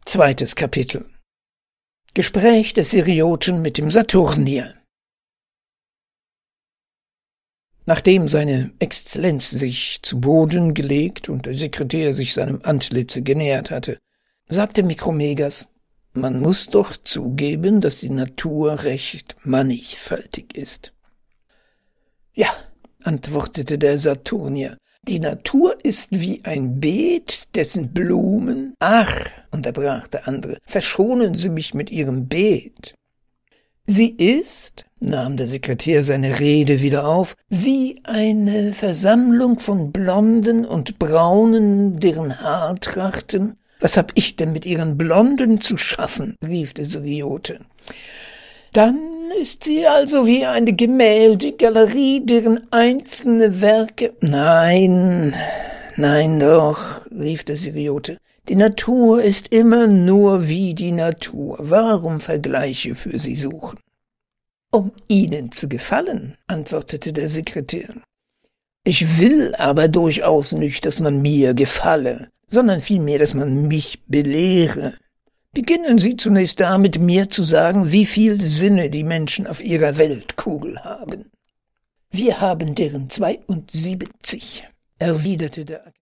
Zweites Kapitel. Gespräch des Sirioten mit dem Saturnier. Nachdem seine Exzellenz sich zu Boden gelegt und der Sekretär sich seinem Antlitze genähert hatte, sagte Mikromegas, man muss doch zugeben, dass die Natur recht mannigfaltig ist. Ja, antwortete der Saturnier, die Natur ist wie ein Beet, dessen Blumen... Ach, unterbrach der andere, verschonen Sie mich mit Ihrem Beet. Sie ist, nahm der Sekretär seine Rede wieder auf, wie eine Versammlung von Blonden und Braunen, deren Haar trachten. Was hab ich denn mit Ihren Blonden zu schaffen? Rief der Siriote. Dann ist sie also wie eine Gemäldegalerie, deren einzelne Werke... Nein doch, rief der Siriote. Die Natur ist immer nur wie die Natur. Warum Vergleiche für sie suchen? Um Ihnen zu gefallen, antwortete der Sekretär. Ich will aber durchaus nicht, dass man mir gefalle, sondern vielmehr, dass man mich belehre. Beginnen Sie zunächst damit, mir zu sagen, wie viel Sinne die Menschen auf ihrer Weltkugel haben. Wir haben deren 72, erwiderte der